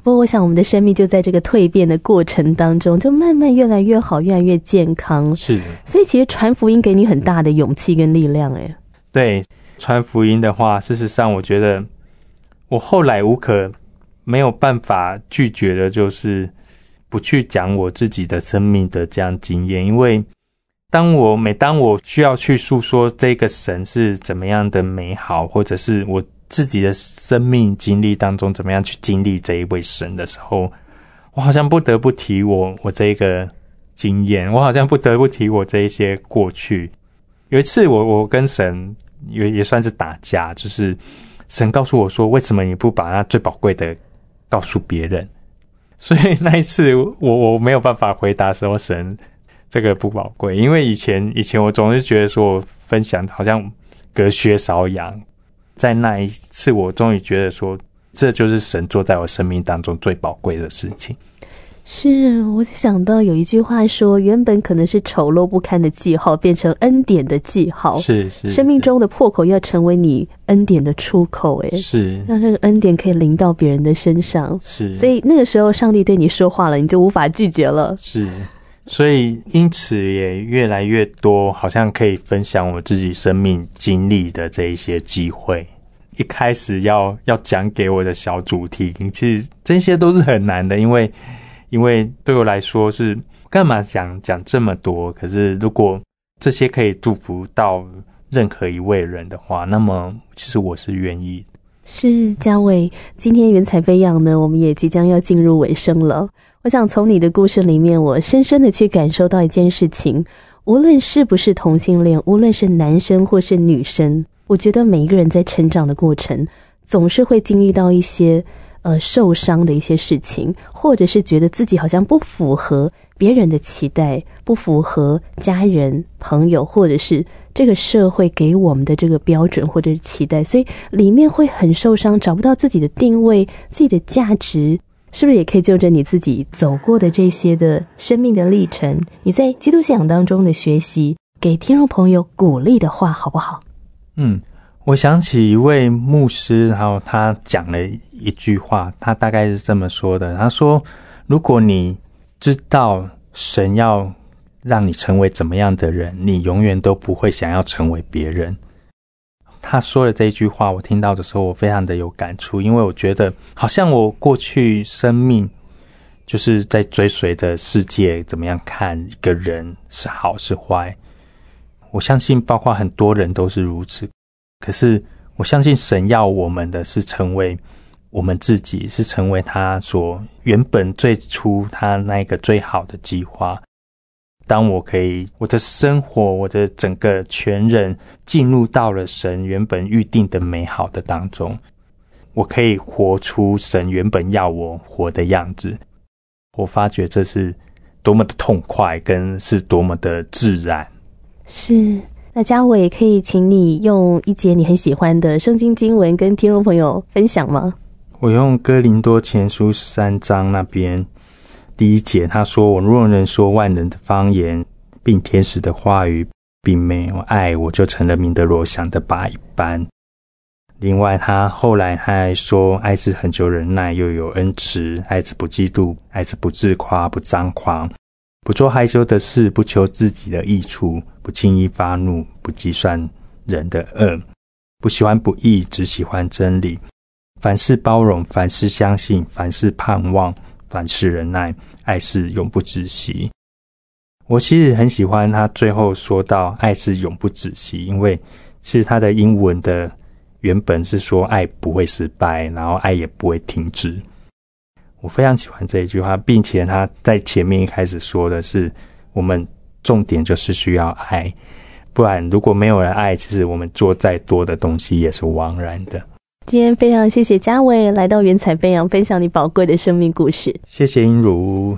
不过我想我们的生命就在这个蜕变的过程当中，就慢慢越来越好，越来越健康。 是的， 所以其实传福音给你很大的勇气跟力量。诶， 对，传福音的话，事实上我觉得我后来无可没有办法拒绝的就是不去讲我自己的生命的这样经验，因为当我每当我需要去诉说这个神是怎么样的美好，或者是我自己的生命经历当中怎么样去经历这一位神的时候，我好像不得不提我我这个经验，我好像不得不提我这一些过去。有一次我我跟神也也算是打架，就是神告诉我说，为什么你不把那最宝贵的告诉别人？所以那一次我我没有办法回答说神这个不宝贵，因为以前以前我总是觉得说我分享好像隔靴搔痒，在那一次我终于觉得说这就是神做在我生命当中最宝贵的事情。 是，我想到有一句话说，原本可能是丑陋不堪的记号变成恩典的记号， 是是， 生命中的破口要成为你恩典的出口。诶， 是， 让这个恩典可以临到别人的身上。 是， 所以那个时候上帝对你说话了，你就无法拒绝了。 是，所以因此也越来越多好像可以分享我自己生命经历的这一些机会。一开始要要讲给我的小主题，其实这些都是很难的，因为因为对我来说是干嘛讲讲这么多，可是如果这些可以祝福到任何一位人的话，那么其实我是愿意的。 是，嘉伟，今天云彩飞扬呢，我们也即将要进入尾声了。我想从你的故事里面，我深深的去感受到一件事情，无论是不是同性恋，无论是男生或是女生，我觉得每一个人在成长的过程总是会经历到一些呃受伤的一些事情，或者是觉得自己好像不符合别人的期待，不符合家人朋友或者是这个社会给我们的这个标准或者是期待，所以里面会很受伤，找不到自己的定位，自己的价值。是不是也可以就着你自己走过的这些的生命的历程，你在基督信仰当中的学习，给听众朋友鼓励的话好不好？ 嗯，我想起一位牧师，然后他讲了一句话，他大概是这么说的，他说，如果你知道神要让你成为怎么样的人，你永远都不会想要成为别人。他说的这一句话，我听到的时候我非常的有感触，因为我觉得好像我过去生命就是在追随的世界怎么样看一个人是好是坏，我相信包括很多人都是如此，可是我相信神要我们的是成为我们自己，是成为他所原本最初他那个最好的计划。当我可以我的生活我的整个全人进入到了神原本预定的美好的当中，我可以活出神原本要我活的样子，我发觉这是多么的痛快跟是多么的自然。 是，那嘉伟可以请你用一节你很喜欢的圣经经文跟听众朋友分享吗？ 我用哥林多前书十三章那边第一节，他说，我若能说万人的方言并天使的话语，并没有爱，我就成了明德罗想的拔一般。另外他后来他还说，爱是恒久忍耐，又有恩慈，爱是不嫉妒，爱是不自夸，不张狂，不做害羞的事，不求自己的益处，不轻易发怒，不计算人的恶，不喜欢不义，只喜欢真理。凡事包容，凡事相信，凡事盼望，凡事忍耐，爱是永不止息。我其实很喜欢他最后说到爱是永不止息，因为其实他的英文的原本是说爱不会失败，然后爱也不会停止。我非常喜欢这一句话，并且他在前面一开始说的是我们重点就是需要爱，不然如果没有人爱，其实我们做再多的东西也是枉然的。 今天非常谢谢嘉伟来到云彩飞扬分享你宝贵的生命故事。 谢谢英如。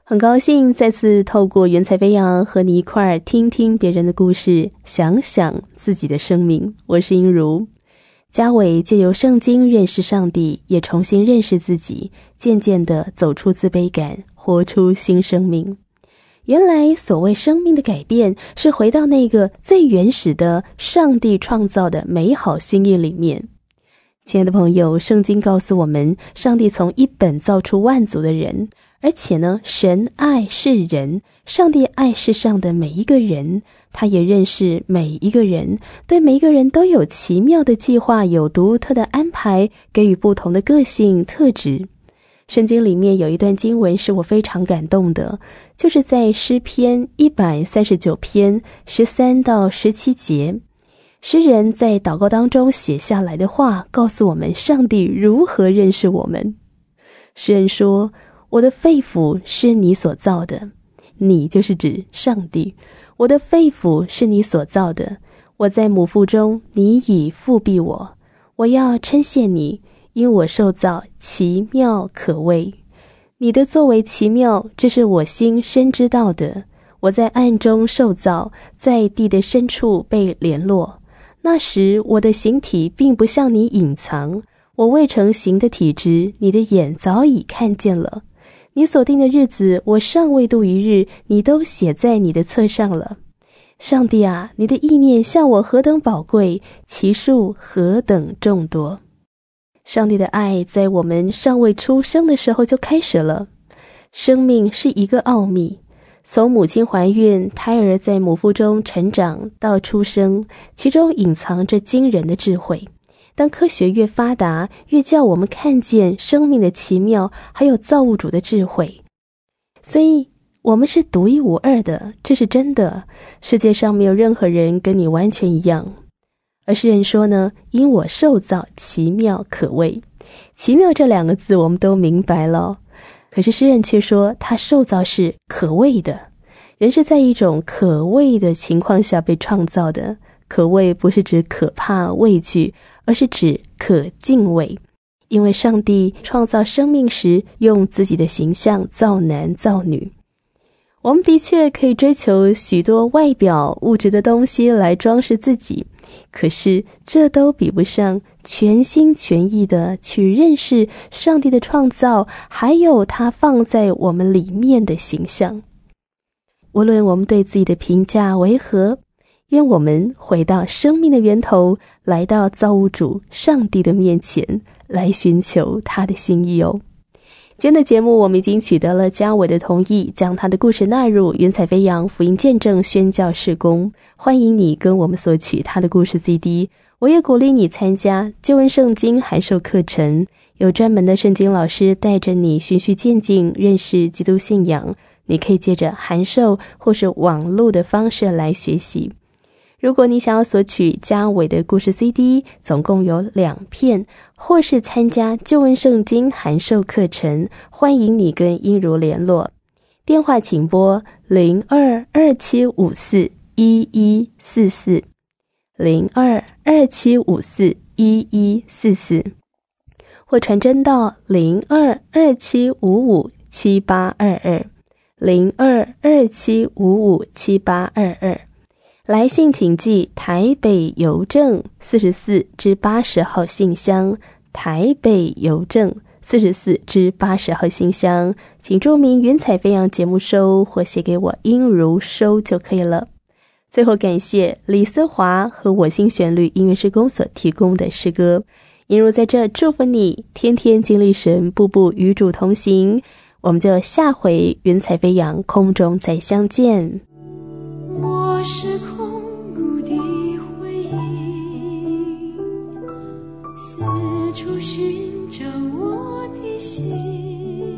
很高兴再次透过云彩飞扬和你一块儿听听别人的故事，想想自己的生命。我是英如。嘉伟借由圣经认识上帝，也重新认识自己，渐渐地走出自卑感，活出新生命。原来所谓生命的改变，是回到那个最原始的上帝创造的美好心意里面。亲爱的朋友，圣经告诉我们，上帝从一本造出万族的人，而且呢，神爱世人，上帝爱世上的每一个人，他也认识每一个人，对每一个人都有奇妙的计划，有独特的安排，给予不同的个性特质。圣经里面有一段经文是我非常感动的，就是在诗篇一百三十九篇十三到十七节，诗人在祷告当中写下来的话，告诉我们上帝如何认识我们。诗人说，我的肺腑是你所造的，你就是指上帝，我的肺腑是你所造的，我在母腹中，你已复庇我，我要称谢你，因我受造奇妙可畏。你的作为奇妙，这是我心深知道的。我在暗中受造，在地的深处被联络。那时我的形体并不向你隐藏，我未成形的体质，你的眼早已看见了。你所定的日子，我尚未度一日，你都写在你的册上了。上帝啊，你的意念向我何等宝贵，其数何等众多。上帝的爱在我们尚未出生的时候就开始了。生命是一个奥秘，从母亲怀孕，胎儿在母腹中成长到出生，其中隐藏着惊人的智慧。当科学越发达，越叫我们看见生命的奇妙，还有造物主的智慧。所以我们是独一无二的，这是真的。世界上没有任何人跟你完全一样。而诗人说呢，因我受造奇妙可畏。奇妙这两个字我们都明白了，可是诗人却说他受造是可畏的。人是在一种可畏的情况下被创造的，可畏不是指可怕畏惧，而是指可敬畏。因为上帝创造生命时，用自己的形象造男造女。我们的确可以追求许多外表物质的东西来装饰自己，可是这都比不上全心全意的去认识上帝的创造，还有他放在我们里面的形象。无论我们对自己的评价为何，愿我们回到生命的源头，来到造物主上帝的面前，来寻求他的心意哦。今天的节目我们已经取得了嘉伟的同意，将他的故事纳入云彩飞扬福音见证宣教事工，欢迎你跟我们索取他的故事 C D。 我也鼓励你参加救恩圣经函授课程，有专门的圣经老师带着你循序渐进认识基督信仰，你可以借着函授或是网络的方式来学习。如果你想要索取嘉伟的故事 C D， 总共有两片，或是参加救恩圣经函授课程，欢迎你跟英如联络。电话请拨零二二七五四一一四四 零二二七五四一一四四，或传真到零二二七五五七八二二 零二二七五五七八二二。来信请寄台北邮政四十四至八十号信箱，台北邮政四十四至八十号信箱，请注明云彩飞扬节目收，或写给我英如收就可以了。最后感谢李思华和我心旋律音乐事工所提供的诗歌。英如在这祝福你天天经历神，步步与主同行。我们就下回云彩飞扬空中再相见。 我是空谷的回忆，四处寻找我的心，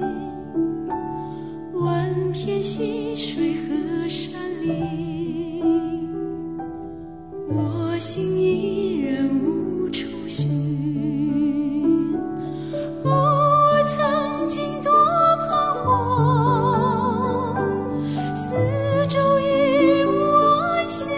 万片溪水和山林，我心依然无处寻。我曾经多彷徨，四周一无安歇，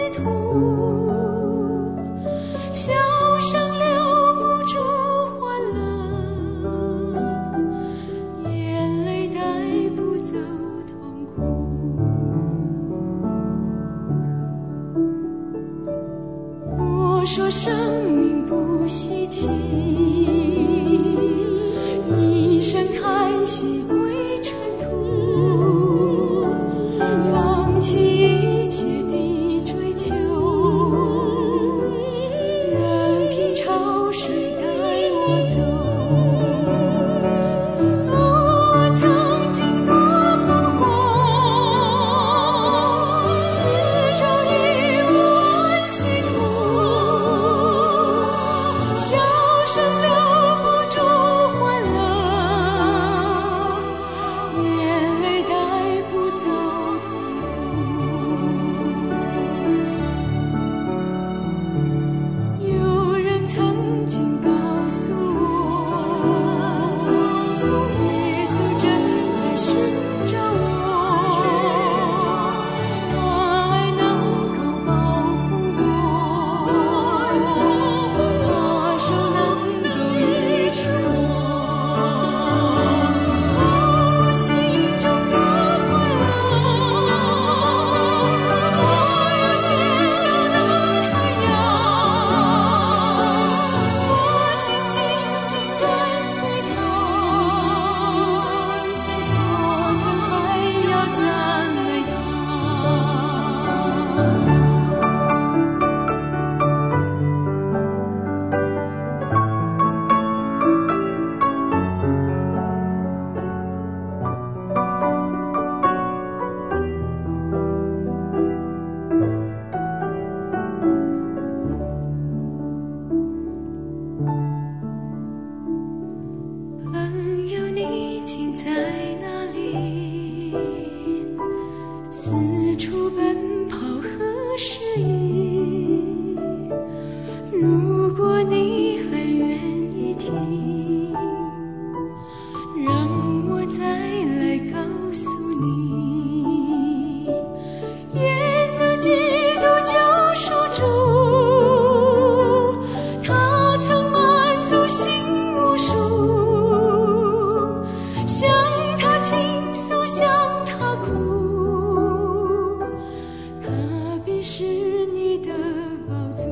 在哪里？四处奔跑何时已？如果你还愿意听，让我再来告诉你，耶稣基督救赎主，他曾满足心无数，向他倾诉，向他哭，他必是你的宝足。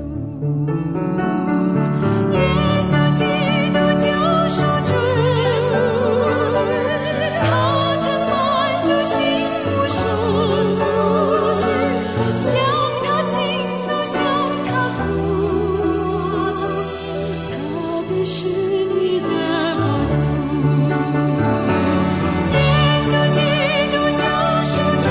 耶稣基督救赎主，他曾满足心无数，向他倾诉，向他哭，他必是你的宝足。耶稣基督救赎主，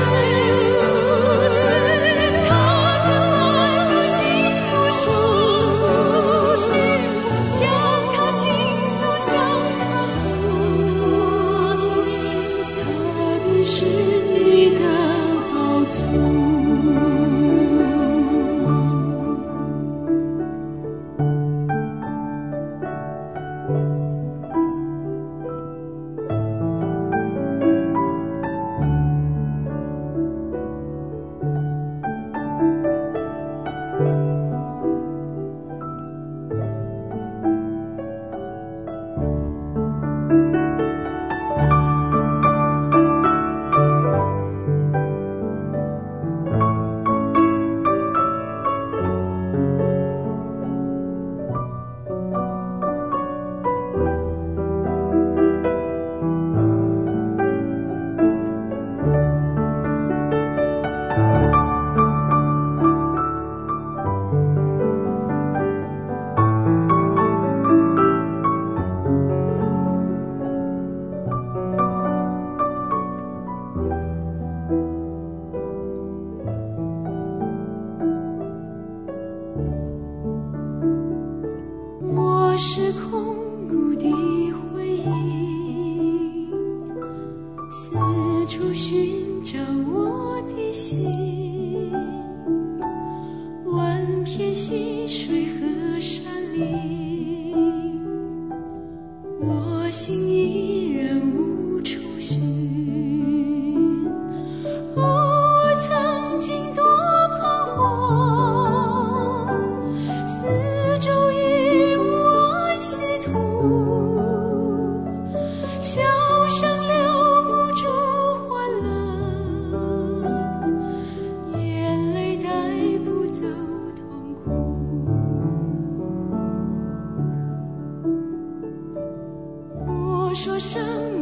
他曾满足心无数，向他倾诉，向他哭，他必是你的宝足。我是空谷的回忆，四处寻找我的心，万片溪水和山林，我心依然无处寻。哦，我曾经多彷徨，四周已无安息土，笑声留不住欢乐，眼泪带不走痛苦。我说生